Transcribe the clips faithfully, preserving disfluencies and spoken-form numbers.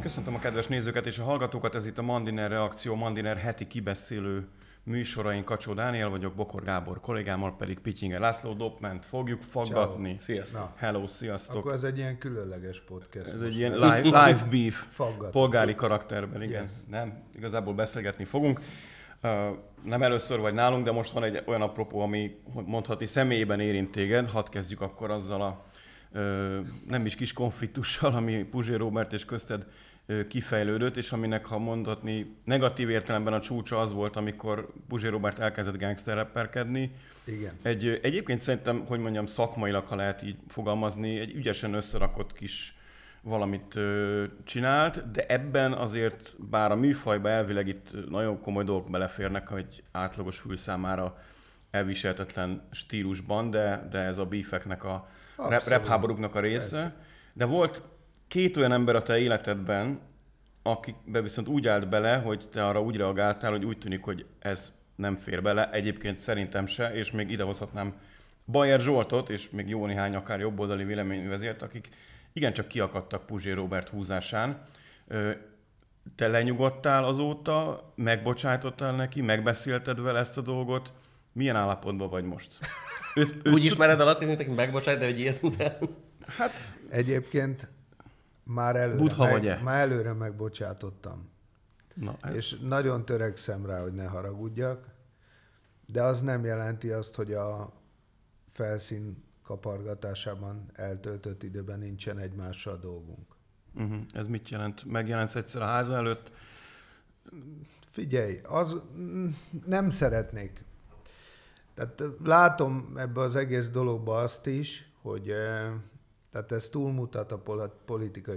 Köszöntöm a kedves nézőket és a hallgatókat, ez itt a Mandiner Reakció, Mandiner heti kibeszélő műsorain. Kacsó Dániel vagyok, Bokor Gábor kollégámmal pedig Pityinger László. Dopment fogjuk faggatni. Ciao. Sziasztok. Na. Hello, sziasztok. Akkor ez egy ilyen különleges podcast. Ez egy ilyen live, live beef, Faggatunk. polgári karakterben, igen. Yes. Nem, igazából beszélgetni fogunk. Uh, nem először vagy nálunk, de most van egy olyan apropó, ami mondhatni személyében érint téged. Hadd kezdjük akkor azzal a uh, nem is kis konfliktussal, ami Puzsér Róbert és közted uh, kifejlődött, és aminek, ha mondhatni, negatív értelemben a csúcsa az volt, amikor Puzsér Róbert elkezdett gangster rapperkedni. Igen. Egy, egyébként szerintem, hogy mondjam, szakmailag, ha lehet így fogalmazni, egy ügyesen összerakott kis valamit ö, csinált, de ebben azért, bár a műfajba elvileg itt nagyon komoly dolgok beleférnek, egy átlagos fül számára elviselhetetlen stílusban, de, de ez a beefeknek, a rap, rap háborúknak a része. Persze. De volt két olyan ember a te életedben, akikbe viszont úgy állt bele, hogy te arra úgy reagáltál, hogy úgy tűnik, hogy ez nem fér bele, egyébként szerintem se, és még idehozhatnám Bajer Zsoltot, és még jó néhány akár jobboldali véleményvezért, akik igencsak kiakadtak Puzsér Róbert húzásán. Te lenyugodtál azóta, megbocsájtottál neki, megbeszélted vele ezt a dolgot? Milyen állapotban vagy most? Őt, őt úgy ismered alatt, hogy neki megbocsájt, de egy ilyet után? Hát egyébként már előre, Budha meg, már előre megbocsátottam. Na, ez... És nagyon törekszem rá, hogy ne haragudjak, de az nem jelenti azt, hogy a felszín kapargatásában eltöltött időben nincsen egymással dolgunk. Uh-huh. Ez mit jelent? Megjelensz egyszer a háza előtt? Figyelj, az nem szeretnék. Tehát látom ebbe az egész dologba azt is, hogy tehát ez túlmutat a politikai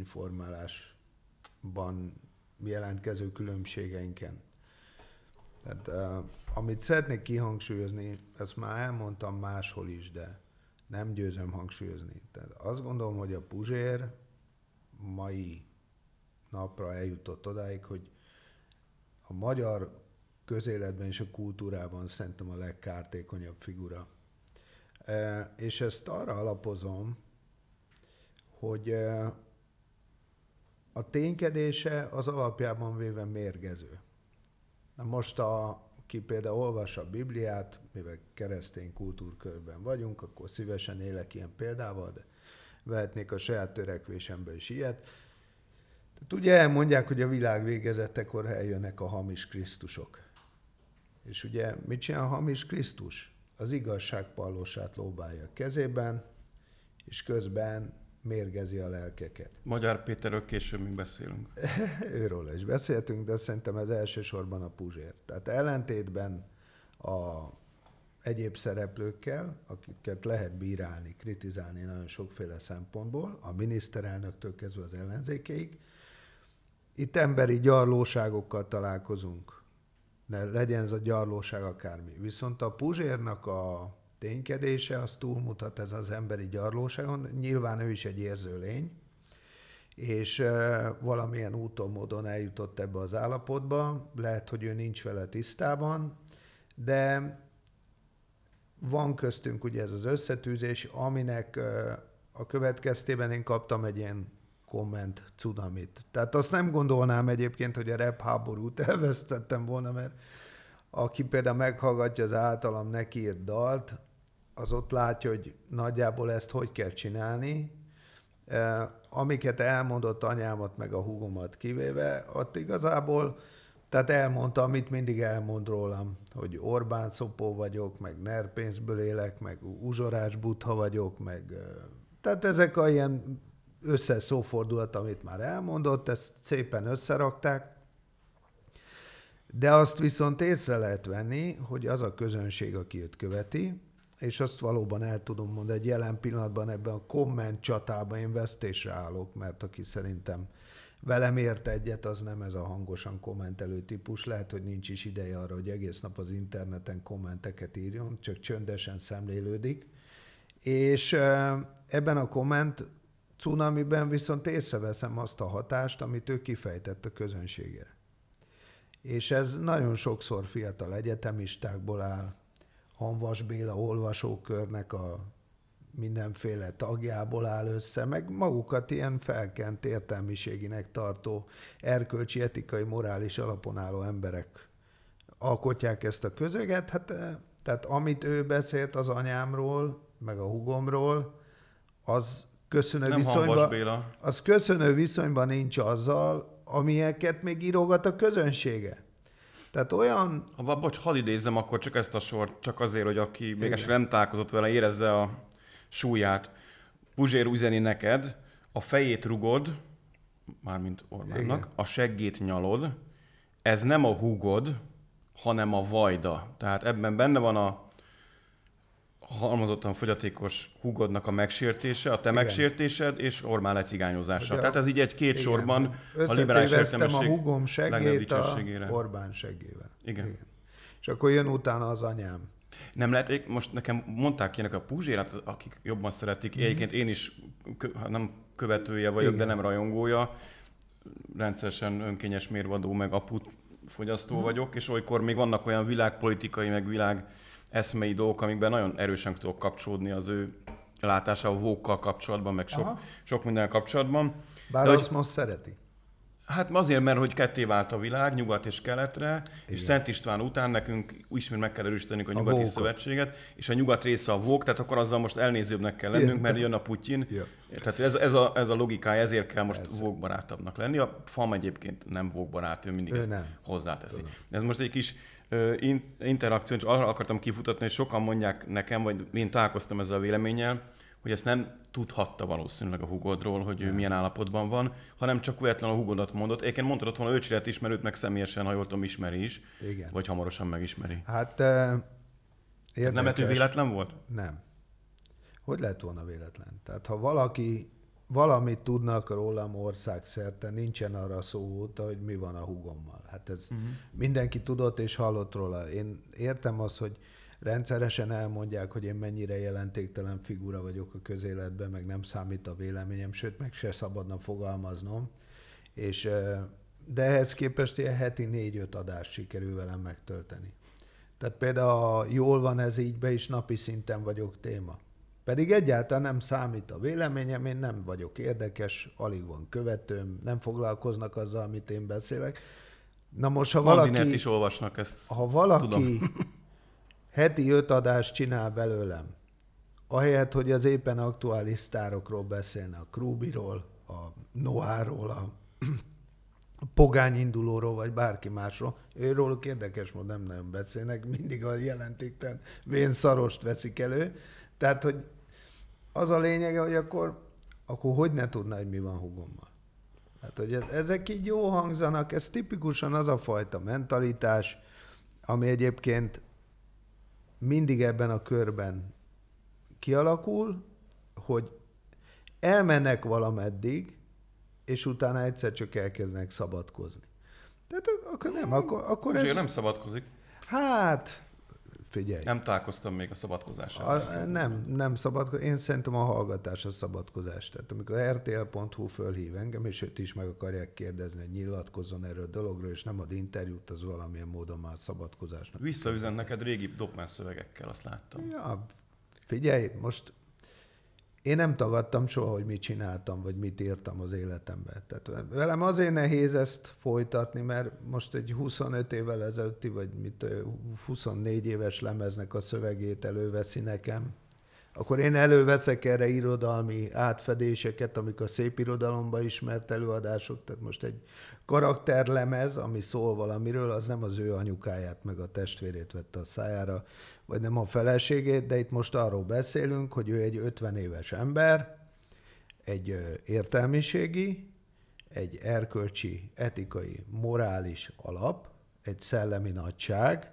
véleményformálásban jelentkező különbségeinken. Tehát amit szeretnék kihangsúlyozni, ezt már elmondtam máshol is, de nem győzöm hangsúlyozni. Tehát azt gondolom, hogy a Puzsér mai napra eljutott odáig, hogy a magyar közéletben és a kultúrában szerintem a legkártékonyabb figura. E, és ezt arra alapozom, hogy e, a ténykedése az alapjában véve mérgező. Na most, a, aki például olvassa a Bibliát, mivel keresztény kultúrkörben vagyunk, akkor szívesen élek ilyen példával, de vehetnék a saját törekvésembe is ilyet. Tehát ugye elmondják, hogy a világ végezetekor eljönnek a hamis Krisztusok. És ugye mit csinál a hamis Krisztus? Az igazság pallósát lóbálja a kezében, és közben mérgezi a lelkeket. Magyar Péterről később még beszélünk. Őről is beszéltünk, de szerintem ez elsősorban a Puzsér. Tehát ellentétben a egyéb szereplőkkel, akiket lehet bírálni, kritizálni nagyon sokféle szempontból, a miniszterelnöktől kezdve az ellenzékeig, itt emberi gyarlóságokkal találkozunk. Ne legyen ez a gyarlóság akármi. Viszont a Puzsérnak a ténykedése, az túlmutat ez az emberi gyarlóságon. Nyilván ő is egy érző lény, és e, valamilyen úton, módon eljutott ebbe az állapotba. Lehet, hogy ő nincs vele tisztában, de van köztünk ugye ez az összetűzés, aminek e, a következtében én kaptam egy ilyen komment cunamit. Tehát azt nem gondolnám egyébként, hogy a rap háborút elvesztettem volna, mert aki például meghallgatja az általam nekiírt dalt, az ott látja, hogy nagyjából ezt hogy kell csinálni. Amiket elmondott anyámat meg a húgomat kivéve, ott igazából, tehát elmondta, amit mindig elmond rólam, hogy Orbán szopó vagyok, meg NER pénzből élek, meg uzsorás butha vagyok, meg tehát ezek a ilyen összeszófordulat, amit már elmondott, ezt szépen összerakták, de azt viszont észre lehet venni, hogy az a közönség, aki őt követi, és azt valóban el tudom mondani, hogy jelen pillanatban ebben a komment csatában én vesztésre állok, mert aki szerintem velem ért egyet, az nem ez a hangosan kommentelő típus, lehet, hogy nincs is ideje arra, hogy egész nap az interneten kommenteket írjon, csak csöndesen szemlélődik, és ebben a komment cunamiben viszont észreveszem azt a hatást, amit ő kifejtett a közönségére. És ez nagyon sokszor fiatal egyetemistákból áll, Hanvas Béla olvasókörnek a mindenféle tagjából áll össze, meg magukat ilyen felkent értelmiséginek tartó, erkölcsi, etikai, morális alapon álló emberek alkotják ezt a közeget. Hát, tehát amit ő beszélt az anyámról, meg a húgomról, az köszönő, viszonyban, az köszönő viszonyban nincs azzal, amilyeket még írogat a közönsége. Tehát olyan... Ha, bocs, hadd idézzem akkor csak ezt a sort, csak azért, hogy aki még esetleg nem találkozott vele, érezze a súlyát. Puzsér üzeni neked, a fejét rugod, mármint Orbánnak, igen, a seggét nyalod, ez nem a húgod, hanem a vajda. Tehát ebben benne van a halmozottan fogyatékos húgodnak a megsértése, a te igen, megsértésed és Orbán lecigányozása. Ugye, tehát ez így egy-két igen, sorban a liberális értelmiség a húgom seggét a Orbán seggével. Igen. igen. És akkor jön utána az anyám. Nem lehet, most nekem mondták ilyenek a Puzsérát, akik jobban szeretik, mm-hmm. egyébként én is nem követője vagyok, igen, de nem rajongója, rendszeresen önkényes mérvadó, meg aput fogyasztó mm. vagyok, és olykor még vannak olyan világpolitikai, meg világ eszmei dolgok, amikben nagyon erősen tudok kapcsolódni az ő látásával, Vókkal kapcsolatban, meg sok, sok minden kapcsolatban. Bár de, azt most szereti. Hát azért, mert hogy ketté vált a világ, nyugat és keletre, igen, és Szent István után nekünk ismét meg kell erősítenünk a, a nyugati Vókot. Szövetséget, és a nyugat része a Vók, tehát akkor azzal most elnézőbbnek kell lennünk, igen, mert jön a Putyin. Ja. Tehát ez, ez, a, ez a logikája, ezért kell most ez. Vók barátabbnak lenni. A FAM egyébként nem Vók barát, ő mindig ő ezt nem. hozzáteszi. Tudom. Ez most egy kis uh, interakció, csak arra akartam kifutatni, hogy sokan mondják nekem, vagy én találkoztam ezzel a véleménnyel, hogy ezt nem tudhatta valószínűleg a húgodról, hogy ő milyen állapotban van, hanem csak véletlenül a húgodat mondott. Egyébként mondhatott volna, Öcsiret ismerőt meg személyesen, ha jól tudom, ismeri is, igen, vagy hamarosan megismeri. Hát uh, érdekes. Nem lehet, hogy véletlen volt? Nem. Hogy lett volna véletlen? Tehát ha valaki, valamit tudnak rólam országszerte, nincsen arra szó óta, hogy mi van a húgommal. Hát ez uh-huh. mindenki tudott és hallott róla. Én értem azt, hogy rendszeresen elmondják, hogy én mennyire jelentéktelen figura vagyok a közéletben, meg nem számít a véleményem, sőt, meg se szabadna fogalmaznom. És, de ehhez képest ilyen heti négy-öt adást sikerül velem megtölteni. Tehát például a jól van ez ígybe is napi szinten vagyok téma. Pedig egyáltalán nem számít a véleményem, én nem vagyok érdekes, alig van követőm, nem foglalkoznak azzal, amit én beszélek. Na most, ha valaki... Mandinert is olvasnak ezt. Ha valaki heti öt adást csinál belőlem, ahelyett, hogy az éppen aktuális sztárokról beszélne, a Krúbiról, a Noáról, a pogányindulóról, vagy bárki másról, őróluk érdekes módon nem nagyon beszélnek, mindig a jelentéktelen vén szarost veszik elő. Tehát, hogy az a lényege, hogy akkor, akkor hogy ne tudná, hogy mi van húgommal. Hát, hogy ez, ezek így jó hangzanak, ez tipikusan az a fajta mentalitás, ami egyébként mindig ebben a körben kialakul, hogy elmennek valameddig, és utána egyszer csak elkezdenek szabadkozni. Tehát akkor nem, akkor, akkor ez... nem szabadkozik. Hát, figyelj. Nem találkoztam még a szabadkozással. A, nem, nem szabadkozás. Én szerintem a hallgatás a szabadkozás. Tehát amikor er té el pont hú fölhív engem, és őt is meg akarják kérdezni, hogy nyilatkozzon erről a dologról, és nem ad interjút, az valamilyen módon már szabadkozásnak. Visszaüzen neked régi Dokmán szövegekkel, azt láttam. Ja, figyelj, most én nem tagadtam soha, hogy mit csináltam, vagy mit írtam az életemben. Tehát velem azért nehéz ezt folytatni, mert most egy huszonöt évvel ezelőtti, vagy mit, huszonnégy éves lemeznek a szövegét előveszi nekem, akkor én előveszek erre irodalmi átfedéseket, amik a szép irodalomba ismert előadások, tehát most egy karakterlemez, ami szól valamiről, az nem az ő anyukáját meg a testvérét vette a szájára, vagy nem a feleségét, de itt most arról beszélünk, hogy ő egy ötven éves ember, egy értelmiségi, egy erkölcsi, etikai, morális alap, egy szellemi nagyság,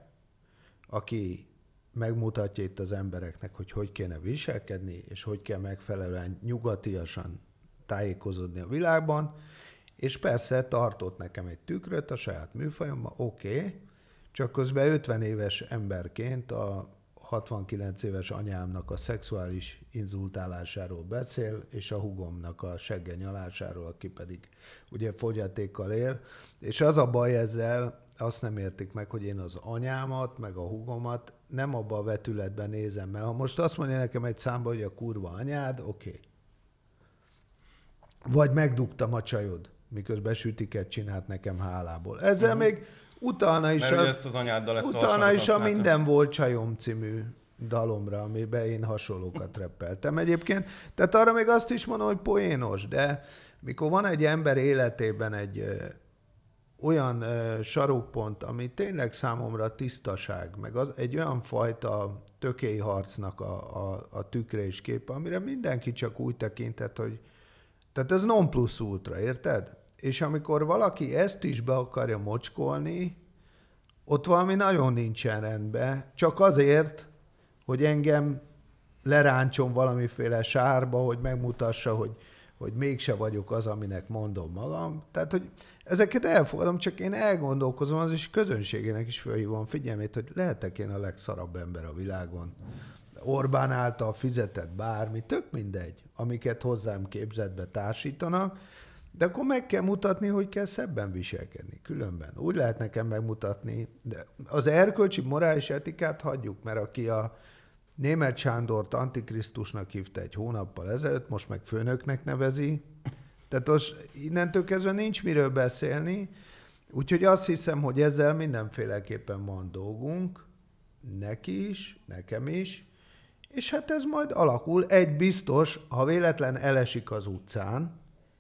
aki megmutatja itt az embereknek, hogy hogy kéne viselkedni, és hogy kell megfelelően nyugatiasan tájékozódni a világban, és persze tartott nekem egy tükröt a saját műfajomban, oké, okay, csak közben ötven éves emberként a hatvankilenc éves anyámnak a szexuális inzultálásáról beszél, és a húgomnak a segge nyalásáról, aki pedig ugye fogyatékkal él. És az a baj ezzel, azt nem értik meg, hogy én az anyámat, meg a húgomat nem abba a vetületben nézem, mert ha most azt mondja nekem egy számba, hogy a kurva anyád, oké. Okay. Vagy megdugtam a csajod, miközben sütiket csinált nekem hálából. Ezzel uh-huh. még utána is Mert a, ezt az anyáddal ezt utána is a Minden volt csajom című dalomra, amiben én hasonlókat reppeltem egyébként. Tehát arra még azt is mondom, hogy poénos, de mikor van egy ember életében egy ö, olyan ö, sarokpont, ami tényleg számomra tisztaság, meg az, egy olyan fajta tökélyharcnak a, a, a tükre és képe, amire mindenki csak úgy tekintett, hogy tehát ez non plus ultra, érted? És amikor valaki ezt is be akarja mocskolni, ott valami nagyon nincsen rendben, csak azért, hogy engem leráncson valamiféle sárba, hogy megmutassa, hogy, hogy mégse vagyok az, aminek mondom magam. Tehát, hogy ezeket elfogadom, csak én elgondolkozom, az is közönségének is felhívom figyelmét, hogy lehetek én a legszarabb ember a világon. Orbán által fizetett bármi, tök mindegy, amiket hozzám képzetbe társítanak, de akkor meg kell mutatni, hogy kell szebben viselkedni, különben. Úgy lehet nekem megmutatni, de az erkölcsi morális etikát hagyjuk, mert aki a Németh Sándort antikrisztusnak hívta egy hónappal ezelőtt, most meg főnöknek nevezi, tehát most innentől kezdve nincs miről beszélni, úgyhogy azt hiszem, hogy ezzel mindenféleképpen van dolgunk, neki is, nekem is, és hát ez majd alakul. Egy biztos, ha véletlen elesik az utcán,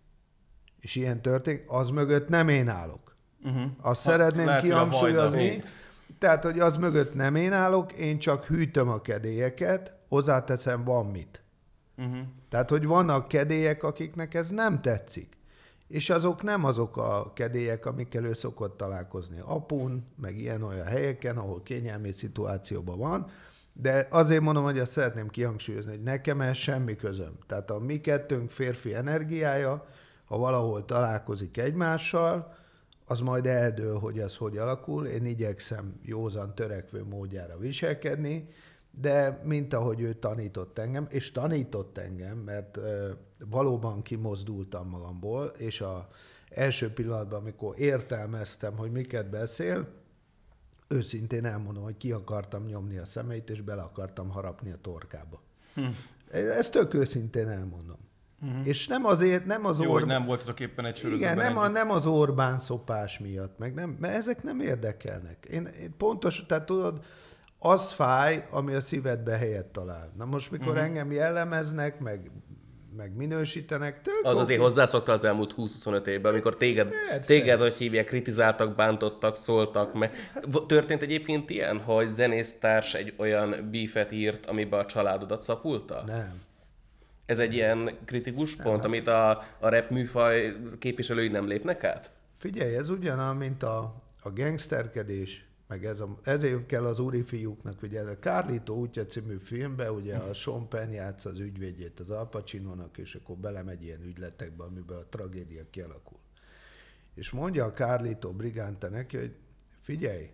és ilyen történik, az mögött nem én állok. Uh-huh. Azt hát szeretném kihangsúlyozni, tehát, hogy az mögött nem én állok, én csak hűtöm a kedélyeket, hozzáteszem, van mit. Uh-huh. Tehát, hogy vannak kedélyek, akiknek ez nem tetszik. És azok nem azok a kedélyek, amikkel ő szokott találkozni apun, meg ilyen-olyan helyeken, ahol kényelmi szituációban van, de azért mondom, hogy azt szeretném kihangsúlyozni, hogy nekem ez semmi közöm. Tehát a mi kettőnk férfi energiája, ha valahol találkozik egymással, az majd eldől, hogy az hogy alakul. Én igyekszem józan törekvő módjára viselkedni, de mint ahogy ő tanított engem, és tanított engem, mert ö, valóban kimozdultam magamból, és az első pillanatban, amikor értelmeztem, hogy miket beszél, őszintén elmondom, hogy ki akartam nyomni a szemeit, és bele akartam harapni a torkába. Hm. Ezt tök őszintén elmondom. Uh-huh. És nem azért, nem az Jó, Orbán... hogy nem voltatok éppen egy sörözőben. Igen, nem, a, nem az Orbán szopás miatt, meg nem, mert ezek nem érdekelnek. Én, én pontos, tehát tudod, az fáj, ami a szívedbe helyet talál. Na most, mikor uh-huh. engem jellemeznek, meg, meg minősítenek, tök az oké. azért hozzászokta az elmúlt húsz-huszonöt évben, amikor téged, téged, hogy hívják, kritizáltak, bántottak, szóltak. Meg. Történt egyébként ilyen, hogy zenésztárs egy olyan beefet írt, amiben a családodat szapulta? Nem. Ez egy ilyen kritikus pont, nem, amit a, a rap műfaj képviselői nem lépnek át? Figyelj, ez ugyanaz, mint a, a gangsterkedés, meg ez a, ezért kell az úri fiúknak, ugye a Carlito útja című filmben, ugye a Sean Penn játsz az ügyvédjét az Al Pacinonak, és akkor belemegy ilyen ügyletekbe, amiben a tragédia kialakul. És mondja a Carlito Brigante neki, hogy figyelj,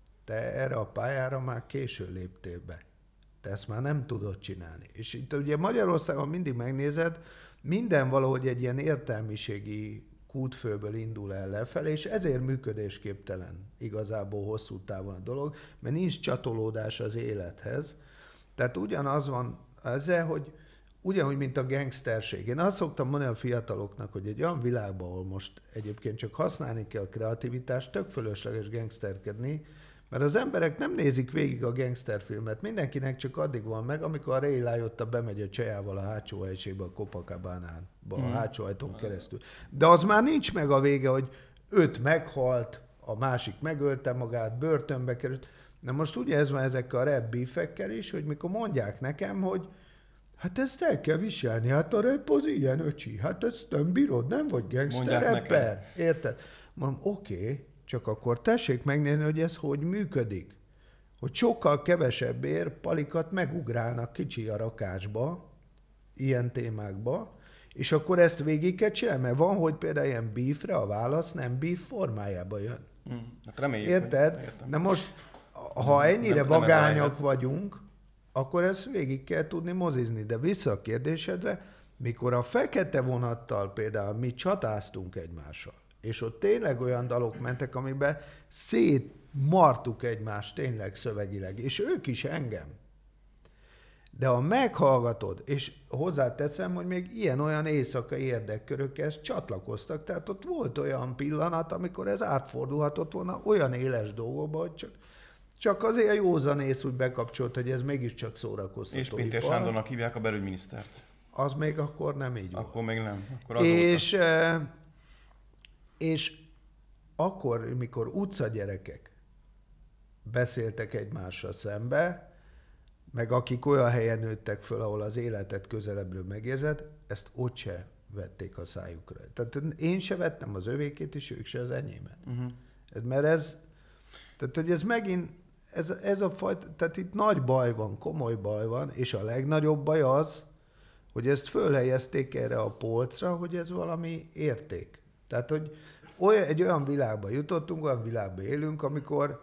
te erre a pályára már késő léptél be. Te ezt már nem tudod csinálni. És itt ugye Magyarországon mindig megnézed, minden valahogy egy ilyen értelmiségi kútfőből indul el lefelé, és ezért működésképtelen igazából hosszú távon a dolog, mert nincs csatolódás az élethez. Tehát ugyanaz van ezzel, hogy ugyanúgy, mint a gangsterség. Én azt szoktam mondani a fiataloknak, hogy egy olyan világban, ahol most egyébként csak használni kell a kreativitást, tök fölösleges gangsterkedni, mert az emberek nem nézik végig a gangsterfilmet. Mindenkinek csak addig van meg, amikor a Ray Liotta bemegy a csajával a hátsó helységbe, a Copacabana-ba, a hátsó ajtón keresztül. De az már nincs meg a vége, hogy öt meghalt, a másik megölte magát, börtönbe került. Na most ugye ez van ezekkel a rap beefekkel is, hogy mikor mondják nekem, hogy hát ezt el kell viselni, hát a rap az ilyen öcsi, hát ezt nem bírod, nem vagy gangster rapper. Érted? Mondom, oké, okay, csak akkor tessék megnézni, hogy ez hogy működik. Hogy sokkal kevesebbért palikat megugrálnak kicsi a rakásba, ilyen témákba, és akkor ezt végig kell csinálni, mert van, hogy például ilyen beefre a válasz nem beef formájában jön. Hmm. Hát reméljük, érted? Na most, ha ennyire nem, vagányok nem vagyunk, akkor ezt végig kell tudni mozizni. De vissza a kérdésedre, mikor a fekete vonattal például mi csatáztunk egymással, És ott tényleg olyan dalok mentek, amiben szétmartuk egymást tényleg szövegileg, és ők is engem. De ha meghallgatod, és hozzáteszem, hogy még ilyen-olyan éjszakai érdekkörökhez csatlakoztak, tehát ott volt olyan pillanat, amikor ez átfordulhatott volna olyan éles dolgokba, hogy csak, csak azért a józanész úgy bekapcsolt, hogy ez mégiscsak szórakoztató. És Pintér Sándornak hívják a belügyminisztert. Az még akkor nem így volt. Akkor még nem. Akkor és, és akkor, mikor utcagyerekek beszéltek egymással szembe, meg akik olyan helyen nőttek föl, ahol az életet közelebbről megérzed, ezt ott se vették a szájukra. Tehát én se vettem az övékét, és ők se az enyémet. Uh-huh. Ez, mert ez, tehát hogy ez megint, ez, ez a fajta, tehát itt nagy baj van, komoly baj van, és a legnagyobb baj az, hogy ezt fölhelyezték erre a polcra, hogy ez valami érték. Tehát, hogy olyan, egy olyan világba jutottunk, olyan világba élünk, amikor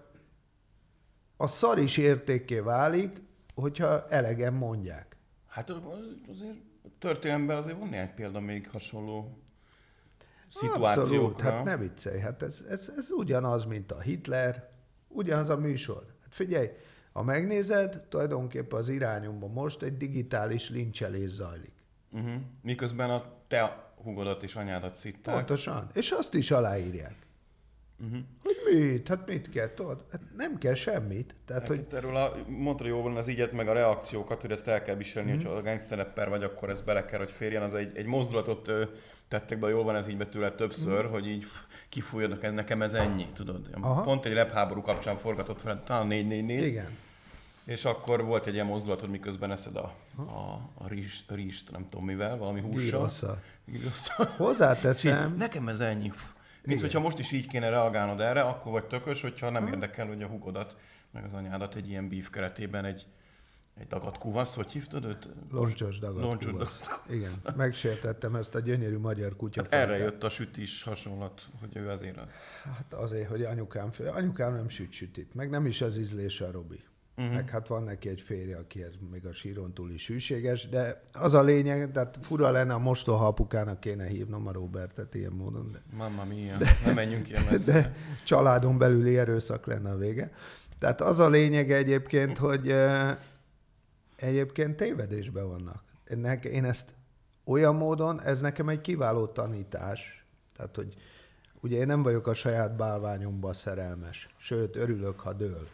a szar is értékké válik, hogyha elegen mondják. Hát azért történelemben azért van néhány példa még hasonló szituációkra. Abszolút, hát ne viccelj, hát ez, ez, ez ugyanaz, mint a Hitler, ugyanaz a műsor. Hát figyelj, ha megnézed, tulajdonképpen az irányunkban most egy digitális lincselés zajlik. Uh-huh. Miközben a te húgodat és anyádat szitták. Pontosan, és azt is aláírják. Uh-huh. Hogy mit? Hát mit kell? Tudod? Hát nem kell semmit. Tehát, hát, hogy... Erről a, mondta jól az ígyet, meg a reakciókat, hogy ezt el kell viselni, uh-huh. hogyha a gangsterrapper vagy, akkor ez bele kell, hogy férjen. Az egy, egy mozdulatot ö, tettek be, jól van ez így betűle többször, uh-huh. hogy így kifújjanak, nekem ez ennyi, tudod. Aha. Pont egy rap háború kapcsán forgatott fel, talán négy négy négy. Igen. És akkor volt egy ilyen mozdulatod, miközben eszed a, a, a rizst, rizst, nem tudom mivel, valami hússal. Gyrosszal. Hozzáteszem. Nekem ez ennyi. Mint hogyha most is így kéne reagálnod erre, akkor vagy tökös, hogyha nem ha. érdekel, hogy a húgodat, meg az anyádat egy ilyen beef keretében egy, egy dagat kuvasz, hogy hívtad őt? Loncsos dagat Loncsos kuvasz. dagat kuvasz. Igen, megsértettem ezt a gyönyörű magyar kutyafajtát. Hát erre jött a sütis hasonlat, hogy ő azért az. Hát azért, hogy anyukám, anyukám nem süt sütit, meg nem is az ízlése a Robi. Uh-huh. Meg hát van neki egy férje, akihez még a síron túl is hűséges, de az a lényeg, tehát fura lenne, a mostoha apukának kéne hívnom a Robertet ilyen módon. De, Mamma mia, de, nem menjünk ilyen messze. De családon belüli erőszak lenne a vége. Tehát az a lényeg egyébként, hogy eh, egyébként tévedésben vannak. Ennek, én ezt olyan módon, ez nekem egy kiváló tanítás. Tehát, hogy ugye én nem vagyok a saját bálványomba szerelmes, sőt, örülök, ha dől.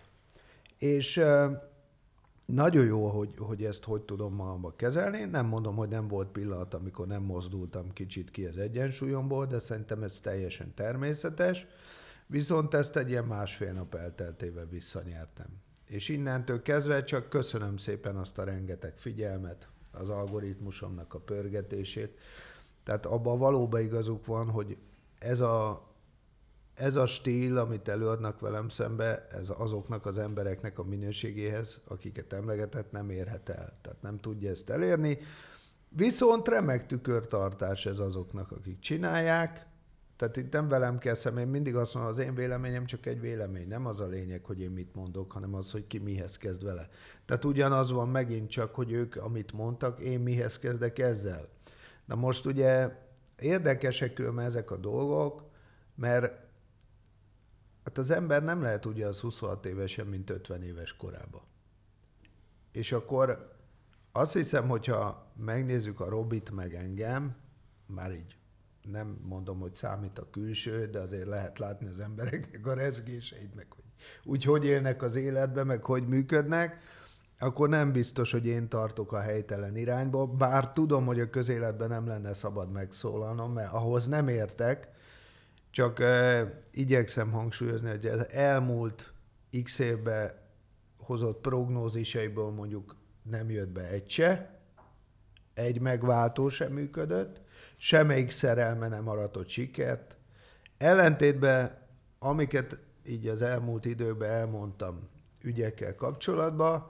És uh, nagyon jó, hogy, hogy ezt hogy tudom magamba kezelni. Nem mondom, hogy nem volt pillanat, amikor nem mozdultam kicsit ki az egyensúlyomból, de szerintem ez teljesen természetes. Viszont ezt egy ilyen másfél nap elteltével visszanyertem. És innentől kezdve csak köszönöm szépen azt a rengeteg figyelmet, az algoritmusomnak a pörgetését. Tehát abban valóban igazuk van, hogy ez a Ez a stíl, amit előadnak velem szembe, ez azoknak az embereknek a minőségéhez, akiket emlegetett, nem érhet el. Tehát nem tudja ezt elérni. Viszont remek tükörtartás ez azoknak, akik csinálják. Tehát itt nem velem kell szemben, én mindig azt mondom, az én véleményem csak egy vélemény. Nem az a lényeg, hogy én mit mondok, hanem az, hogy ki mihez kezd vele. Tehát ugyanaz van megint csak, hogy ők, amit mondtak, én mihez kezdek ezzel. Na most ugye érdekesek különben ezek a dolgok, mert hát az ember nem lehet ugye az huszonhat évesen, mint ötven éves korában. És akkor azt hiszem, hogyha megnézzük a Robit meg engem, már így nem mondom, hogy számít a külső, de azért lehet látni az embereknek a rezgéseit, meg hogy úgy hogy élnek az életben, meg hogy működnek, akkor nem biztos, hogy én tartok a helytelen irányba, bár tudom, hogy a közéletben nem lenne szabad megszólalnom, mert ahhoz nem értek, csak uh, igyekszem hangsúlyozni, hogy az elmúlt x évben hozott prognózisaiból mondjuk nem jött be egy se, egy megváltó sem működött, semmelyik szerelme nem aratott sikert. Ellentétben, amiket így az elmúlt időben elmondtam ügyekkel kapcsolatban,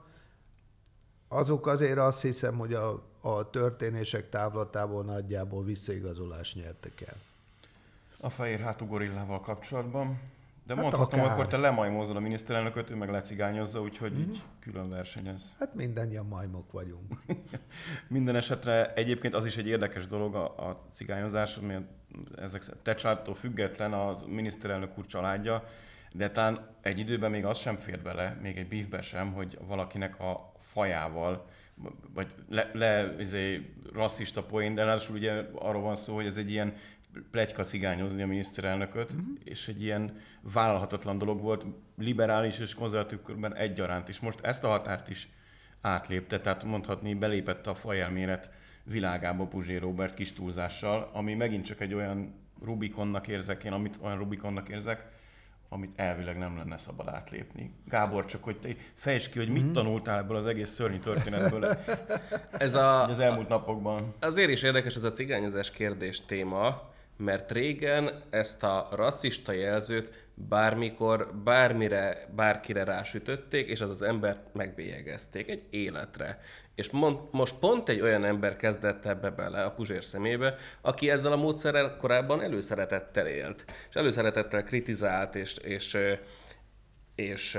azok azért azt hiszem, hogy a, a történések távlatából nagyjából visszaigazolást nyertek el. A fehér hátú gorillával kapcsolatban De Hát mondhatom, akár. akkor te lemajmózol a miniszterelnököt, ő meg lecigányozza, úgyhogy Mhm. így külön versenyez. Hát mindannyian majmok vagyunk. Minden esetre egyébként az is egy érdekes dolog a, a cigányozás, ami ezek te családtól független az miniszterelnök úr családja, de talán egy időben még az sem fér bele, még egy beefbe sem, hogy valakinek a fajával, vagy le, le izé, rasszista poén, de ráadásul ugye arról van szó, hogy ez egy ilyen pletyka cigányozni a miniszterelnököt, uh-huh. és egy ilyen vállalhatatlan dolog volt, liberális és konzervatív körben egyaránt is. Most ezt a határt is átlépte, tehát mondhatni belépett a fajelmélet világába Puzsér Róbert kis túlzással, ami megint csak egy olyan Rubikonnak érzek én, amit olyan Rubikonnak érzek, amit elvileg nem lenne szabad átlépni. Gábor, csak hogy te fejtsd ki, hogy mit tanultál ebből az egész szörnyű történetből ez a, az elmúlt napokban. Azért is érdekes ez a cigányozás kérdés téma, mert régen ezt a rasszista jelzőt bármikor, bármire, bárkire rásütötték, és az az embert megbélyegezték egy életre. És mond, most pont egy olyan ember kezdett ebbe bele a Puzsér szemébe, aki ezzel a módszerrel korábban előszeretettel élt. És előszeretettel kritizált, és, és, és, és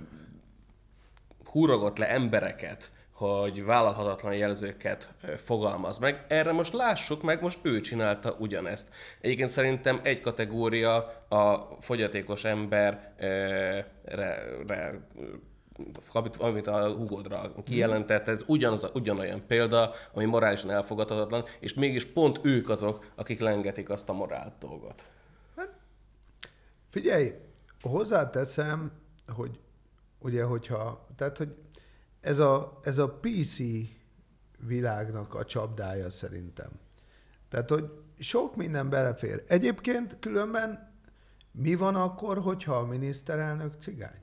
húrogott le embereket, hogy vállalhatatlan jelzőket fogalmaz meg. Erre most lássuk meg, most ő csinálta ugyanezt. Egyébként szerintem egy kategória a fogyatékos emberre, re, amit a Hugodra kijelentett, ez ugyanaz, ugyanolyan példa, ami morálisan elfogadhatatlan, és mégis pont ők azok, akik lengetik azt a morált dolgot. Hát, figyelj, hozzáteszem, hogy ugye, hogyha, tehát, hogy ez a, ez a pé cé világnak a csapdája szerintem. Tehát, hogy sok minden belefér. Egyébként különben mi van akkor, hogyha a miniszterelnök cigány?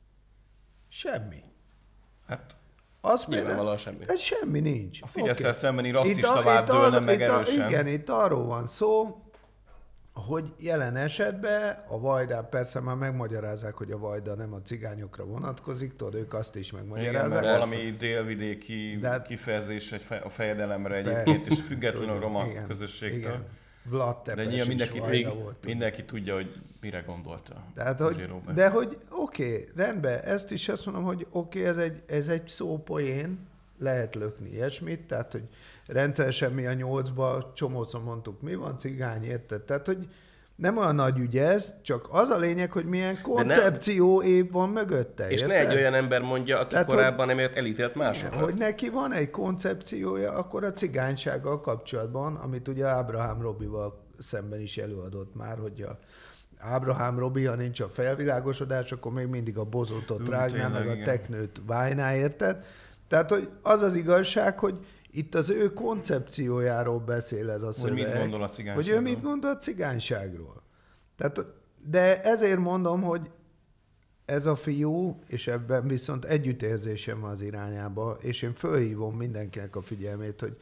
Semmi. Hát az nyilvánvalóan semmi. Ez semmi nincs. A Fidesz-szel okay. szembeni rasszista vád dőlne meg erősen. Igen, itt arról van szó, hogy jelen esetben a Vajda, persze már megmagyarázzák, hogy a Vajda nem a cigányokra vonatkozik, tudod, ők azt is megmagyarázzák. Igen, mert valami délvidéki de kifejezés egy fej, a fejedelemre egyébként, és függetlenül a roma igen, közösségtől. Igen. Vlad Tepes de nyilván mindenki, még, volt, mindenki tudja, hogy mire gondolta. Tehát, hogy, de hogy oké, okay, rendben, ezt is azt mondom, hogy oké, okay, ez, egy, ez egy szópoén, lehet lökni ilyesmit, tehát, hogy rendszeresen mi a nyolcba csomószor mondtuk, mi van cigány, érted? Tehát, hogy nem olyan nagy ügy ez, csak az a lényeg, hogy milyen koncepció év van mögötte. És érted? ne egy olyan ember mondja, aki Tehát, korábban emiatt elítélt másokat. Hogy neki van egy koncepciója, akkor a cigánysággal kapcsolatban, amit ugye Ábrahám Robival szemben is előadott már, hogy a Ábrahám Robi, ha nincs a felvilágosodás, akkor még mindig a bozótot rágná, meg a teknőt vájná, érted? Tehát, hogy az az igazság, hogy itt az ő koncepciójáról beszél ez a szöveg. Hogy mit gondol a cigányságról. Hogy ő mit gondol a cigányságról. Tehát, de ezért mondom, hogy ez a fiú, és ebben viszont együttérzésem van az irányába, és én fölhívom mindenkinek a figyelmét, hogy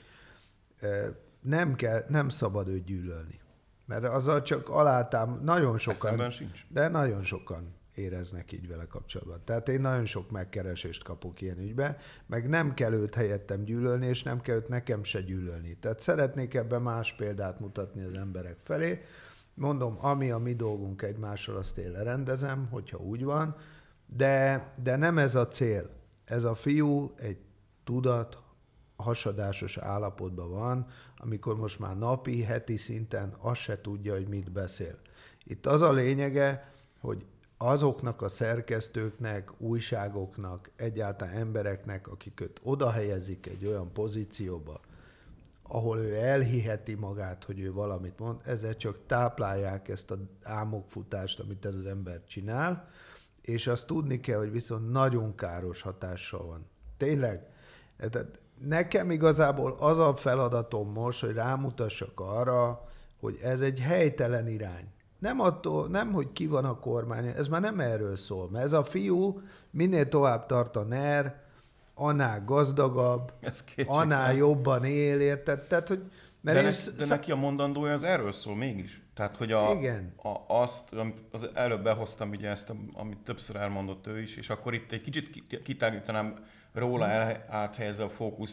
nem, kell, nem szabad őt gyűlölni. Mert azzal csak alátám nagyon sokan, de nagyon sokan éreznek így vele kapcsolatban. Tehát én nagyon sok megkeresést kapok ilyen ügybe, meg nem kell őt helyettem gyűlölni, és nem kell őt nekem se gyűlölni. Tehát szeretnék ebben más példát mutatni az emberek felé. Mondom, ami a mi dolgunk egymással, azt én lerendezem, hogyha úgy van, de, de nem ez a cél. Ez a fiú egy tudat hasadásos állapotban van, amikor most már napi, heti szinten azt se tudja, hogy mit beszél. Itt az a lényege, hogy azoknak a szerkesztőknek, újságoknak, egyáltalán embereknek, akik őt oda helyezik egy olyan pozícióba, ahol ő elhiheti magát, hogy ő valamit mond, ezzel csak táplálják ezt a álmokfutást, amit ez az ember csinál, és azt tudni kell, hogy viszont nagyon káros hatással van. Tényleg. Tehát nekem igazából az a feladatom most, hogy rámutassak arra, hogy ez egy helytelen irány. Nem attól, nem, hogy ki van a kormány, ez már nem erről szól, mert ez a fiú minél tovább tart a NER, annál gazdagabb, annál jobban él, érted? Tehát, hogy, mert de, sz... de neki a mondandója az erről szól mégis. Tehát, hogy a, igen. A, azt, amit az előbb behoztam, ugye ezt, amit többször elmondott ő is, és akkor itt egy kicsit kitágítanám róla el, áthelyezve a fókuszt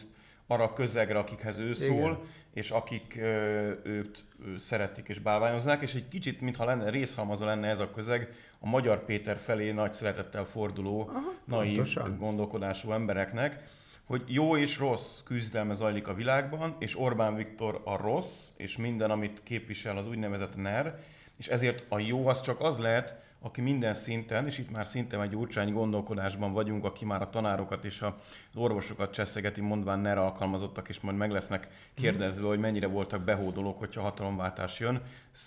arra a közegre, akikhez ő szól, igen. és akik ö, őt ő szeretik és bálványozzák, és egy kicsit, mintha lenne, részhalmaza lenne ez a közeg a Magyar Péter felé nagy szeretettel forduló, aha, naív pontosan. Gondolkodású embereknek, hogy jó és rossz küzdelme zajlik a világban, és Orbán Viktor a rossz, és minden, amit képvisel az úgynevezett NER, és ezért a jó az csak az lehet, aki minden szinten, és itt már szinte egy Gyurcsány gondolkodásban vagyunk, aki már a tanárokat és az orvosokat cseszegeti, mondván NER alkalmazottak, és majd meg lesznek kérdezve, hogy mennyire voltak behódolók, hogyha hatalomváltás jön.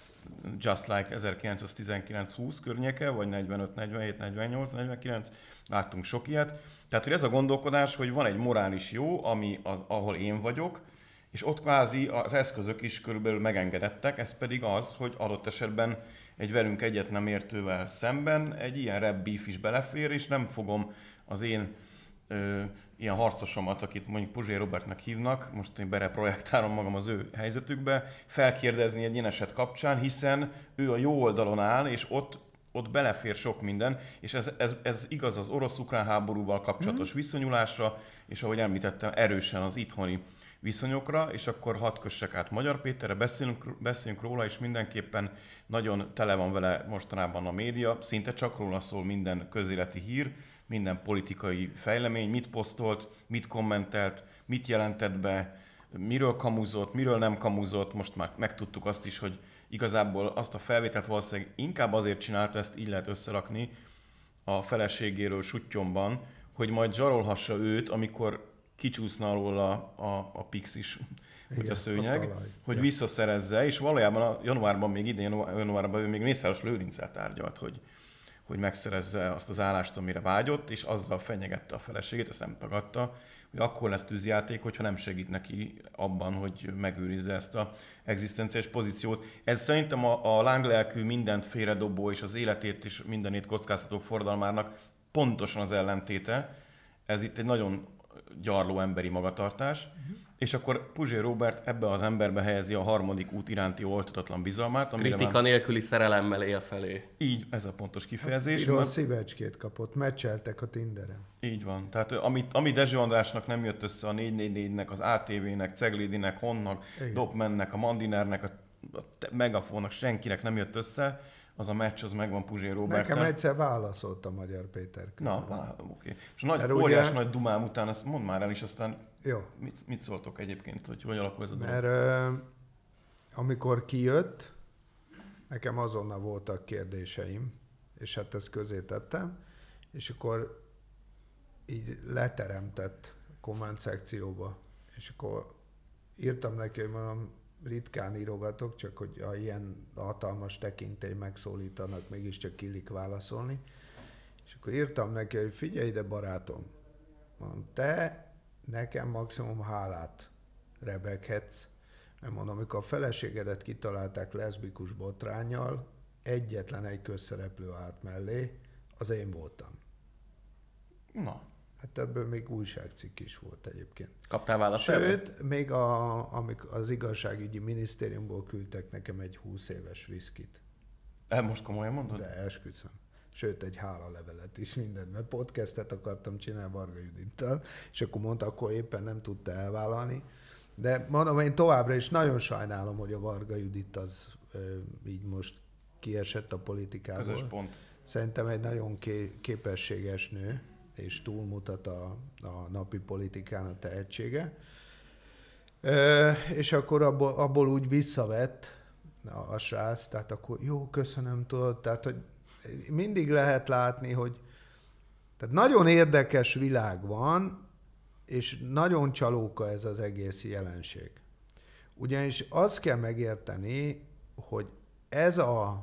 Just like ezerkilencszáztizenkilenc húsz környéke, vagy negyvenöt negyvenhét negyvennyolc negyvenkilenc, láttunk sok ilyet. Tehát, hogy ez a gondolkodás, hogy van egy morális jó, ami az, ahol én vagyok, és ott kvázi az eszközök is körülbelül megengedettek, ez pedig az, hogy adott esetben egy velünk egyet nem értővel szemben egy ilyen rap beef is belefér, és nem fogom az én ö, ilyen harcosomat, akit mondjuk Puzsé Robertnek hívnak, most én bereprojektálom magam az ő helyzetükbe, felkérdezni egy ilyen eset kapcsán, hiszen ő a jó oldalon áll, és ott ott belefér sok minden, és ez, ez, ez igaz az orosz-ukrán háborúval kapcsolatos viszonyulásra, és ahogy említettem, erősen az itthoni viszonyokra, és akkor hadd kössek át Magyar Péterre, beszélünk, beszéljünk róla, és mindenképpen nagyon tele van vele mostanában a média, szinte csak róla szól minden közéleti hír, minden politikai fejlemény, mit posztolt, mit kommentelt, mit jelentett be, miről kamuzott, miről nem kamuzott, most már megtudtuk azt is, hogy igazából azt a felvételt valószínűleg inkább azért csinálta, ezt így lehet összerakni a feleségéről Suttyomban, hogy majd zsarolhassa őt, amikor kicsúszna alól a, a, a pixis, hogy a szőnyeg, a hogy ja. visszaszerezze, és valójában a januárban, még idén januárban ő még Mészáros Lőrinccel tárgyalt, hogy, hogy megszerezze azt az állást, amire vágyott, és azzal fenyegette a feleségét, ezt nem tagadta, hogy akkor lesz tűzjáték, hogyha nem segít neki abban, hogy megőrizze ezt az egzisztenciális pozíciót. Ez szerintem a, a lánglelkű, mindent félredobó és az életét és mindenét kockáztató forradalmárnak pontosan az ellentéte. Ez itt egy nagyon gyarló emberi magatartás, uh-huh. és akkor Puzsé Róbert ebbe az emberbe helyezi a harmadik út iránti oltatatlan bizalmát. Kritika már... nélküli szerelemmel él felé. Így, ez a pontos kifejezés. Piros mert... szívecskét kapott, meccseltek a Tinderen. Így van. Tehát amit, ami Dezső Andrásnak nem jött össze a négy négy négynek, az á té vének, Ceglédinek, Honnak, Dopmennek, a Mandinernek, a Megafonnak, senkinek nem jött össze, az a meccs, az megvan Puzsé Róberten. Nekem egyszer válaszolt a Magyar Péter. Na, oké. Okay. És a nagy, óriás ugye... nagy dumám után, azt mondd már el is, aztán jó. Mit, mit szóltok egyébként, hogy hogy alakul ez a dolog? Mert uh, amikor kijött, nekem azonnal voltak kérdéseim, és hát ezt közé tettem, és akkor így leteremtett komment szekcióba, és akkor írtam neki, hogy mondom, ritkán írogatok, csak hogy ha ilyen hatalmas tekintély megszólítanak, mégiscsak illik válaszolni. És akkor írtam neki, hogy figyelj ide, barátom, mondom, te nekem maximum hálát rebeghetsz, mert mondom, amikor a feleségedet kitalálták leszbikus botránnyal, egyetlen egy közszereplő állt mellé, az én voltam. Na. Hát ebből még újságcikk is volt egyébként. Kaptál választ? Sőt, ebben? még a, amik az igazságügyi minisztériumból küldtek nekem egy húsz éves viszkit. El most komolyan mondod? De esküszöm. Sőt, egy hálalevelet is, mindent, mert podcastet akartam csinálni Varga Judittal, és akkor mondta, akkor éppen nem tudta elvállalni. De mondom, én továbbra is nagyon sajnálom, hogy a Varga Judit az ö, így most kiesett a politikából. Közös pont. Szerintem egy nagyon ké- képességes nő, és túlmutat a, a napi politikán a tehetsége. E, és akkor abból, abból úgy visszavett a, a srác, tehát akkor jó, köszönöm, tudod, tehát hogy mindig lehet látni, hogy tehát nagyon érdekes világ van, és nagyon csalóka ez az egész jelenség. Ugyanis azt kell megérteni, hogy ez a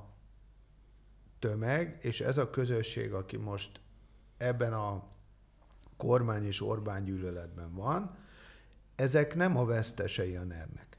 tömeg, és ez a közösség, aki most ebben a kormány és Orbán gyűlöletben van, ezek nem a vesztesei a nernek.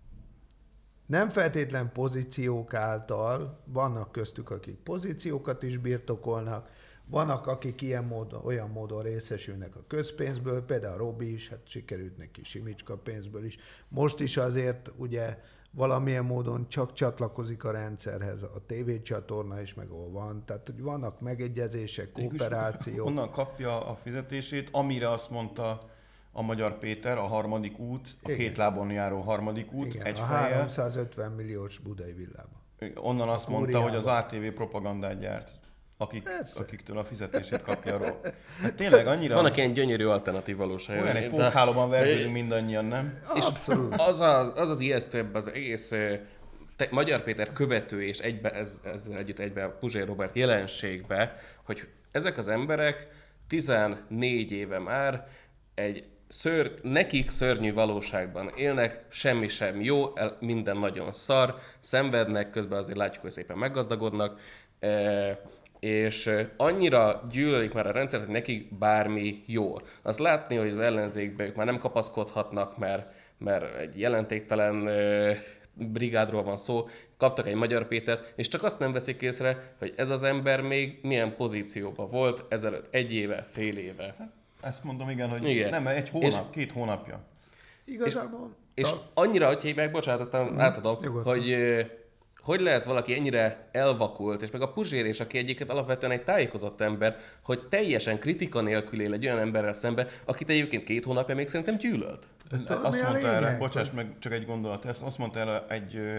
Nem feltétlen pozíciók által, vannak köztük, akik pozíciókat is birtokolnak, vannak, akik ilyen módon, olyan módon részesülnek a közpénzből, például Robi is, hát sikerült neki Simicska pénzből is. Most is azért ugye valamilyen módon csak csatlakozik a rendszerhez, a tévécsatorna is meg ahol van, tehát hogy vannak megegyezések, kooperációk. Onnan kapja a fizetését, amire azt mondta a Magyar Péter, a harmadik út, a Igen. két lábon járó harmadik út, Igen, egy a fejjel. háromszázötven milliós budai villában. Onnan azt mondta, Kóriában. hogy az á té vé propagandát gyárt, akik, Persze. akiktől a fizetését kapja arról. Hát tényleg annyira... Vannak ilyen gyönyörű alternatív valóság. Olyan egy pókhálóban vergődünk mindannyian, nem? Abszolút. Az az, az, az ijesztőbb az egész te, Magyar Péter követő és egybe, ez, ezzel együtt egybe Puzsér Robert jelenségbe, hogy ezek az emberek tizennégy éve már egy ször, nekik szörnyű valóságban élnek, semmi sem jó, el, minden nagyon szar, szenvednek, közben azért látjuk, hogy szépen meggazdagodnak, e, és annyira gyűlölik már a rendszert, hogy nekik bármi jó. Azt látni, hogy az ellenzékben ők már nem kapaszkodhatnak, mert, mert egy jelentéktelen e, brigádról van szó, kaptak egy Magyar Pétert, és csak azt nem veszik észre, hogy ez az ember még milyen pozícióban volt ezelőtt egy éve, fél éve. Ezt mondom, igen, hogy Igen. nem, egy hónap, És- két hónapja. Igazából... És Ta- annyira, hogy hívják, bocsánat, aztán Mhm, átadom, nyugodtan. hogy ö, hogy lehet valaki ennyire elvakult, és meg a Puzsér is, aki egyébként alapvetően egy tájékozott ember, hogy teljesen kritika nélkül él egy olyan emberrel szembe, akit egyébként két hónapja még szerintem gyűlölt. tudod, Azt mi a mondta lényeg? erre, bocsáss meg, csak egy gondolat, ezt azt mondta erre egy, ö,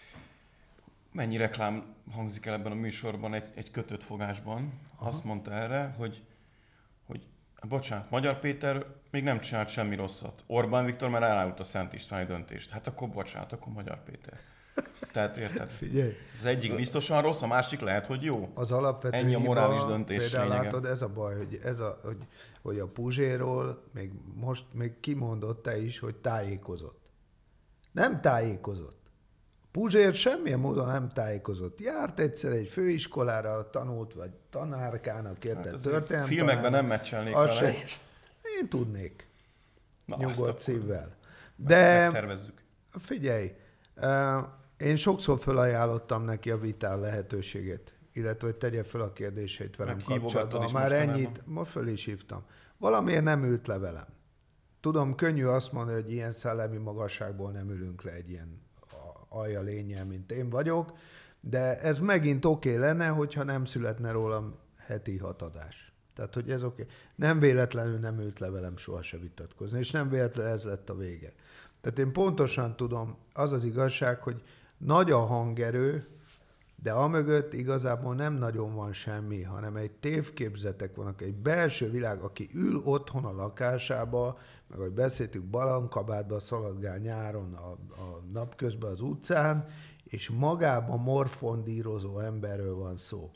mennyi reklám hangzik el ebben a műsorban egy, egy kötött fogásban. Aha. Azt mondta erre, hogy, hogy bocsánat, Magyar Péter még nem csinált semmi rosszat. Orbán Viktor már elárult a Szent Istváni döntést. Hát akkor bocsánat, akkor Magyar Péter. Tehát érted? Figyelj, Az egyik biztosan rossz, a másik lehet, hogy jó. az alapvető Ennyi a morális hiba, döntés például lényege. látod, ez a baj, hogy, ez a, hogy, hogy a Puzsérról még most még kimondott te is, hogy tájékozott. Nem tájékozott. A Puzsér semmilyen módon nem tájékozott. Járt egyszer egy főiskolára, tanult, vagy tanárkának, érted? Hát azért történelem filmekben tanárnak. nem meccselnék Az vele. se- Én tudnék. Na, Nyugodt azt akkor szívvel. De megszervezzük. figyelj, eh, én sokszor felajánlottam neki a vitál lehetőségét, illetve hogy tegye fel a kérdéseit velem Meg hívogattad kapcsolatban. is Már mostanában. ennyit, ma föl is hívtam. Valamiért nem ült le velem. Tudom, könnyű azt mondani, hogy ilyen szellemi magasságból nem ülünk le egy ilyen a- alja lényel, mint én vagyok, de ez megint oké okay lenne, hogyha nem születne rólam heti hatadás. Tehát, hogy ez oké. Okay. Nem véletlenül nem ült le velem soha se vitatkozni, és nem véletlenül ez lett a vége. Tehát én pontosan tudom, az az igazság, hogy nagy a hangerő, de amögött igazából nem nagyon van semmi, hanem egy tévképzetek vannak, egy belső világ, aki ül otthon a lakásába, meg ahogy beszéltük, balankabátba szaladgál nyáron a, a napközben az utcán, és magában morfondírozó emberről van szó.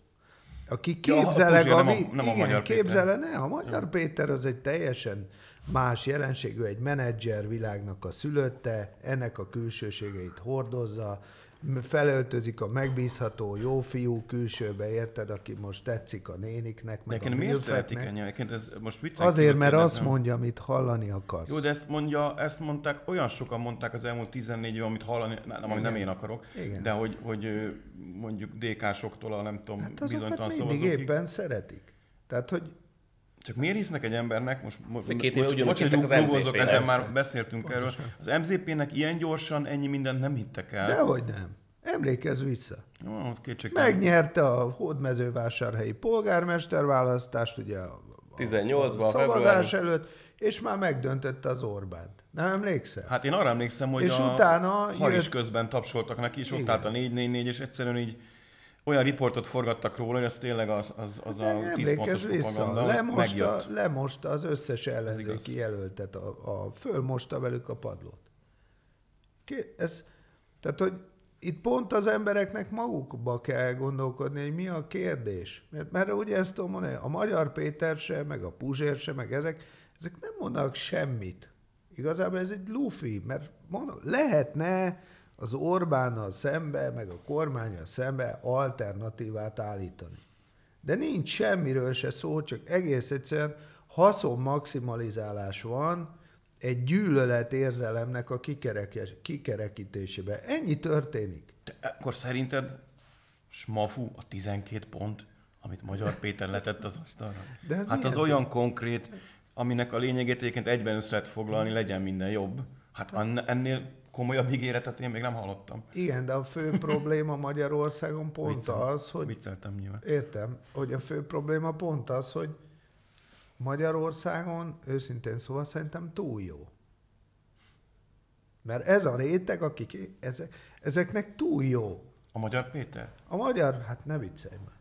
Aki Ja, a képzeleg, Puzsér a, nem a- vi- nem a igen, Magyar Péter. képzele, ne, a Magyar Péter az egy teljesen más jelenség, ő egy menedzser világnak a szülötte, ennek a külsőségeit hordozza, felöltözik a megbízható jó fiú külsőbe, érted, aki most tetszik a néniknek, meg Nekem a miért szeretik milfeknek. ennyi? Egyébként ez most viccen Azért, kívül mert azt kérdezem. mondja, amit hallani akarsz. Jó, de ezt mondja, ezt mondták, olyan sokan mondták az elmúlt tizennégy év, amit hallani, nem, amit nem én akarok, Igen. de hogy, hogy ö, mondjuk dé ká-soktól a nem tudom, Hát azokat bizonytalan mindig szavazókig. éppen szeretik. Tehát, hogy Csak miért hisznek egy embernek, most mo- Még két éve bocs- ugyanúgy bocs, hogy hittek az em zé dugózok, pé-nek. ezen Persze. már beszéltünk erről. Az em zé pének ilyen gyorsan ennyi mindent nem hittek el. dehogy nem. Emlékezz vissza. Jó, kétségtelen. Megnyerte a hódmezővásárhelyi polgármester választást, ugye a, a, tizennyolcban, a szavazás február. előtt, és már megdöntötte az Orbánt. Nem emlékszel? Hát én arra emlékszem, hogy És a utána Haris jött- közben tapsoltak neki, és ott Igen. állt a négy négy négy, és egyszerűen így olyan riportot forgattak róla, hogy az tényleg az, az, az a tíz pontos Emlékezz vissza, propaganda lemosta, megjött. lemosta az összes igaz. ellenzéki jelöltet, a, a, fölmosta velük a padlót. Ké, ez, tehát, hogy itt pont az embereknek magukba kell gondolkodni, hogy mi a kérdés. Mert, mert ugye ezt tudom mondani, a Magyar Péter se, meg a Puzsér se, meg ezek, ezek nem mondanak semmit. Igazából ez egy lufi, mert mondom, lehetne az Orbánnal szembe, meg a kormánnyal szembe alternatívát állítani. De nincs semmiről se szó, csak egész egyszerűen haszon maximalizálás van egy gyűlölet érzelemnek a kikerekes- kikerekítésében. Ennyi történik. De akkor szerinted smafu a tizenkét pont, amit Magyar Péter letett az asztalra? De hát hát az milyen olyan konkrét, aminek a lényegét egyébként egyben össze lehet foglalni, legyen minden jobb. Hát ann- ennél komolyabb ígéretet én még nem hallottam. Igen, de a fő probléma Magyarországon pont Viccel- az, hogy Vicceltem nyilván. értem, hogy a fő probléma pont az, hogy Magyarországon őszintén szóval szerintem túl jó. Mert ez a réteg, akik ezek, ezeknek túl jó. A Magyar Péter? A magyar, hát ne viccelj már.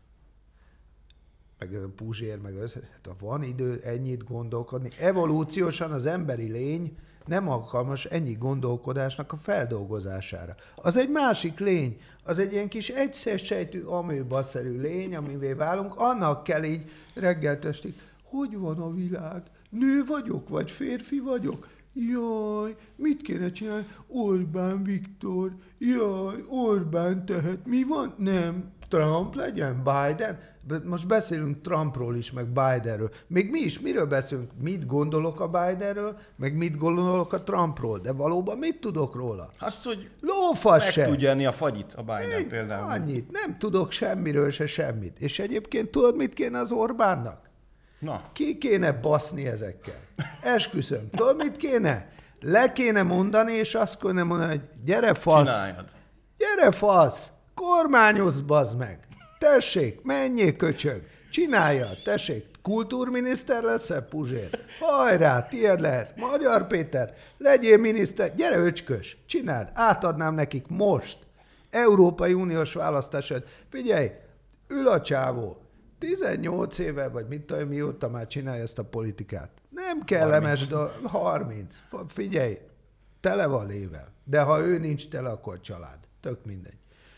Meg ez a Puzsér, meg össze, hát van idő ennyit gondolkodni. Evolúciósan az emberi lény nem alkalmas ennyi gondolkodásnak a feldolgozására. Az egy másik lény, az egy ilyen kis egyszer-sejtű amőbaszerű lény, amivé válunk, annak kell így reggeltestig, hogy van a világ? Nő vagyok, vagy férfi vagyok? Jaj, mit kéne csinálni? Orbán Viktor, jaj, Orbán tehet, mi van? Nem, Trump legyen, Biden. Most beszélünk Trumpról is, meg Bidenről. Még mi is, miről beszélünk? Mit gondolok a Bidenről, meg mit gondolok a Trumpról? De valóban mit tudok róla? Azt, hogy lófasz meg se. tudja enni a fagyit a Biden Én például. Annyit, nem tudok semmiről se semmit. És egyébként tudod, mit kéne az Orbánnak? Na. Ki kéne baszni ezekkel? Esküszöm. Tudod, mit kéne? Le kéne mondani, és azt kéne mondani, hogy gyere fasz. Csináljad. Gyere fasz. Kormányozz, bazd meg. Tessék, menjél köcsög. Csináljad, tessék. Kultúrminiszter leszel, Puzsér? Hajrá, tiéd lehet. Magyar Péter, legyél miniszter. Gyere, öcskös. Csináld. Átadnám nekik most. Európai Uniós választásod. Figyelj, ül a csávó. tizennyolc éve, vagy mit tudom, mióta már csinálja ezt a politikát. Nem kellemes dolog. harminc. Figyelj, tele van lével. De ha ő nincs tele, akkor család. Tök mindegy.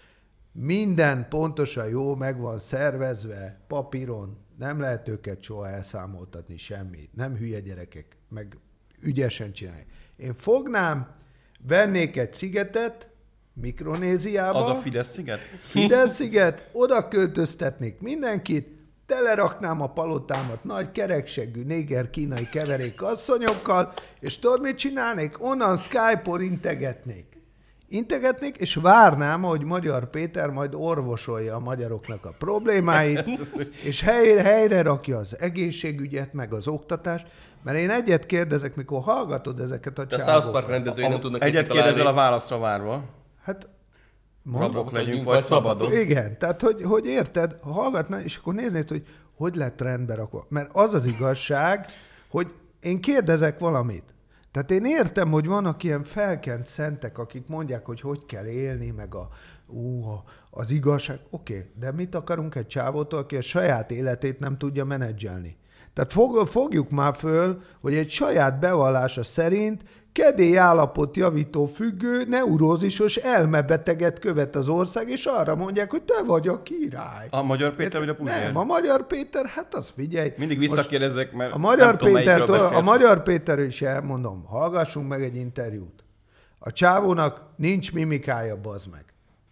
Minden pontosan jó, meg van szervezve, papíron. Nem lehet őket soha elszámoltatni semmi. Nem hülye gyerekek, meg ügyesen csinálják. Én fognám, vennék egy szigetet, Mikronéziába. Az a Fidesz sziget? Fidesz sziget, oda költöztetnék mindenkit, teleraknám a palotámat nagy kerekseggű néger-kínai keverék asszonyokkal, és tudod, mit csinálnék? Onnan Skype-on integetnék. Integetnék, és várnám, hogy Magyar Péter majd orvosolja a magyaroknak a problémáit, és helyre, helyre rakja az egészségügyet, meg az oktatást, mert én egyet kérdezek, mikor hallgatod ezeket a De a csávokat. South Park rendezői nem tudnak Egyet kérdezel a válaszra várva. Hát, Rabok legyünk, legyünk, vagy vagy szabadok. igen, tehát hogy, hogy érted, hallgatná, és akkor néznéd, hogy hogy lett rendbe rakva. Mert az az igazság, hogy én kérdezek valamit. Tehát én értem, hogy vannak ilyen felkent szentek, akik mondják, hogy hogy kell élni, meg a, ú, az igazság. Oké, okay, de mit akarunk egy csávótól, aki a saját életét nem tudja menedzselni? Tehát fog, fogjuk már föl, hogy egy saját bevallása szerint kedély állapot javító függő, neurózisos elmebeteget követ az ország, és arra mondják, hogy te vagy a király. A Magyar Péter vagy a Puzsér? Nem, a Magyar Péter, hát az figyelj. Mindig visszakérdezek, mert a Magyar nem tudom, melyikről Pétertől, beszélsz. a Magyar Péter is elmondom, hallgassunk meg egy interjút. A csávónak nincs mimikája, bazd meg.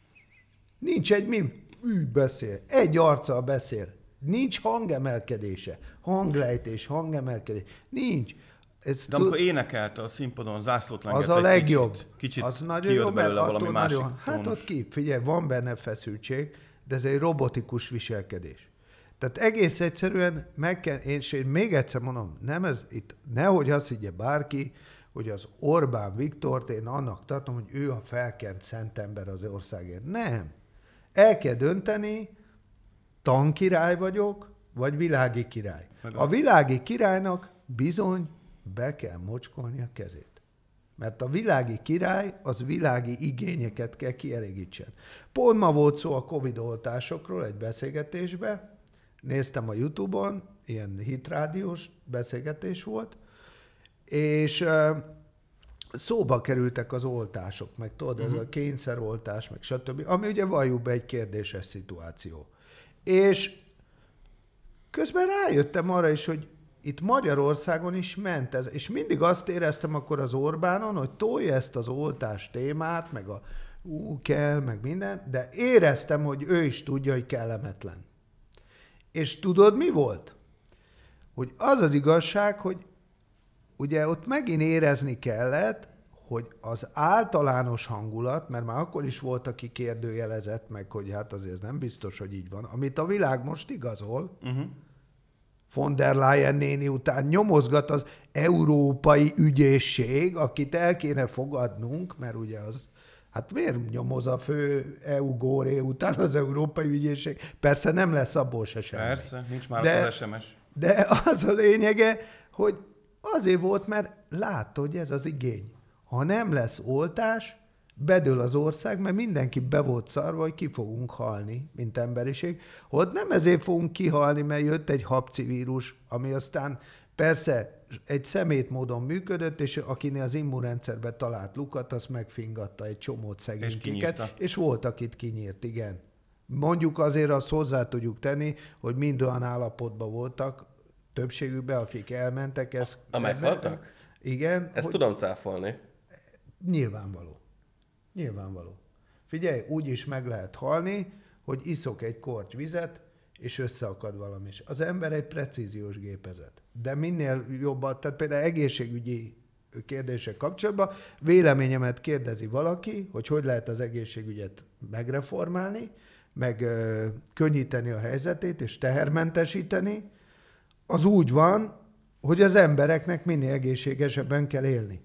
Nincs egy mim... Ű, beszél. Egy arccal beszél. Nincs hangemelkedése. Hanglejtés, hangemelkedés. Nincs. Ez De amikor énekelte a színpadon, zászlót lengett az a egy legjobb. Kicsit, kicsit az nagyon kijött jó, mert belőle valami attól másik nagyon, hát tónus. ott ki, figyelj, van benne feszültség, de ez egy robotikus viselkedés. Tehát egész egyszerűen meg kell, és én még egyszer mondom, nem ez itt, nehogy azt higgye bárki, hogy az Orbán Viktort én annak tartom, hogy ő a felkent szentember az országért. Nem. El kell dönteni, tankirály vagyok, vagy világi király. A világi királynak bizony be kell mocskolni a kezét. Mert a világi király az világi igényeket kell kielégítsen. Pont ma volt szó a Covid oltásokról egy beszélgetésben, néztem a YouTube-on, ilyen hitrádiós beszélgetés volt, és uh, szóba kerültek az oltások, meg tudod, uh-huh. ez a kényszeroltás, meg stb., ami ugye valljuk be egy kérdéses szituáció. És közben rájöttem arra is, hogy itt Magyarországon is ment ez, és mindig azt éreztem akkor az Orbánon, hogy tolja ezt az oltás témát, meg a ú, kell, meg minden, de éreztem, hogy ő is tudja, hogy kellemetlen. És tudod, mi volt? Hogy az az igazság, hogy ugye ott megint érezni kellett, hogy az általános hangulat, mert már akkor is volt, aki kérdőjelezett meg, hogy hát azért nem biztos, hogy így van, amit a világ most igazol, uh-huh. von der Leyen néni után nyomozgat az európai ügyészség, akit el kéne fogadnunk, mert ugye az, hát miért nyomoz a fő é u góré után az európai ügyészség? Persze nem lesz abból se semmi. Persze, nincs már de, az es em es. De az a lényege, hogy azért volt, mert látta, hogy ez az igény. Ha nem lesz oltás, bedől az ország, mert mindenki be volt szarva, hogy ki fogunk halni, mint emberiség. Ott nem ezért fogunk kihalni, mert jött egy habci vírus, ami aztán persze egy szemét módon működött, és akinél az immunrendszerbe talált lukat, azt megfingatta egy csomót szegénykéket, és, és volt, akit kinyírt, igen. Mondjuk azért azt hozzá tudjuk tenni, hogy mind olyan állapotban voltak, többségükben, akik elmentek. Ezt, a meghaltak? Igen. Ezt hogy, tudom cáfolni. Nyilvánvaló. Nyilvánvaló. Figyelj, úgy is meg lehet halni, hogy iszok egy korty vizet, és összeakad valami. Az ember egy precíziós gépezet. De minél jobban, tehát például egészségügyi kérdések kapcsolatban véleményemet kérdezi valaki, hogy hogy lehet az egészségügyet megreformálni, meg ö, könnyíteni a helyzetét, és tehermentesíteni, az úgy van, hogy az embereknek minél egészségesebben kell élni.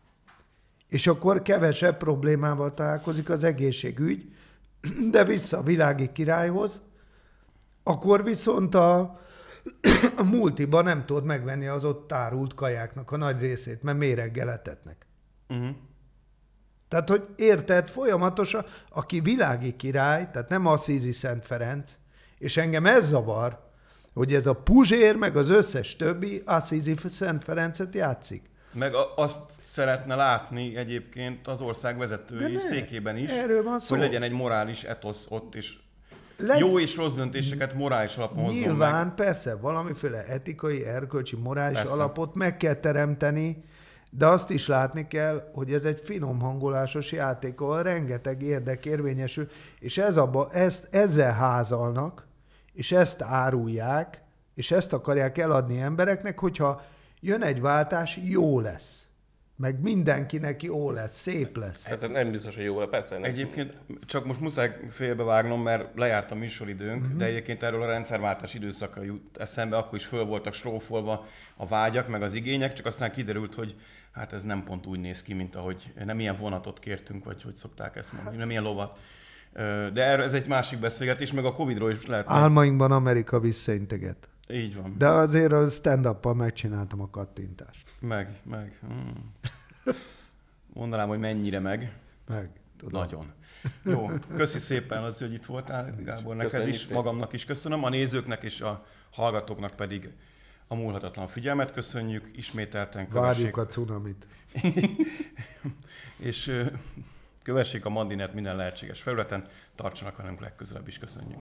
És akkor kevesebb problémával találkozik az egészségügy, de vissza a világi királyhoz, akkor viszont a, a multiba nem tudod megvenni az ott tárult kajáknak a nagy részét, mert méreggel etetnek. Uh-huh. Tehát, hogy érted, folyamatosan, aki világi király, tehát nem Assisi Szent Ferenc, és engem ez zavar, hogy ez a Puzsér, meg az összes többi Assisi Szent Ferencet játszik. Meg a, azt szeretne látni egyébként az ország vezetői székében is, hogy legyen egy morális etosz ott is. Legy... Jó és rossz döntéseket morális alapon hozzon Nyilván, meg. persze, valamiféle etikai, erkölcsi, morális persze. alapot meg kell teremteni, de azt is látni kell, hogy ez egy finom hangolásos játék, ahol rengeteg érdek érvényesül, és ez abba, ezt, ezzel házalnak, és ezt árulják, és ezt akarják eladni embereknek, hogyha jön egy váltás, jó lesz. Meg mindenkinek jó lesz, szép lesz. Ez nem biztos, hogy jó lesz, persze. Nem. Egyébként csak most muszáj félbevágnom, mert lejárt a műsoridőnk, uh-huh. de egyébként erről a rendszerváltás időszaka jut eszembe, akkor is föl voltak strófolva a vágyak, meg az igények, csak aztán kiderült, hogy hát ez nem pont úgy néz ki, mint ahogy nem ilyen vonatot kértünk, vagy hogy szokták ezt mondani, nem ilyen lovat. De erről ez egy másik beszélgetés, meg a Covidról is lehet. Álmainkban Amerika visszainteget. Így van. De azért a stand-up-pal megcsináltam a kattintást. Meg, meg. Hmm. Mondanám, hogy mennyire meg. Meg. Tudom. Nagyon. Jó, köszi szépen, Laci, hogy itt voltál, Gábor, neked Köszönjük is, szépen. magamnak is köszönöm, a nézőknek és a hallgatóknak pedig a múlhatatlan figyelmet köszönjük, ismételten kövessék. Várjuk a cunamit. És kövessék a Mandinert minden lehetséges felületen, tartsanak velünk legközelebb is, köszönjük.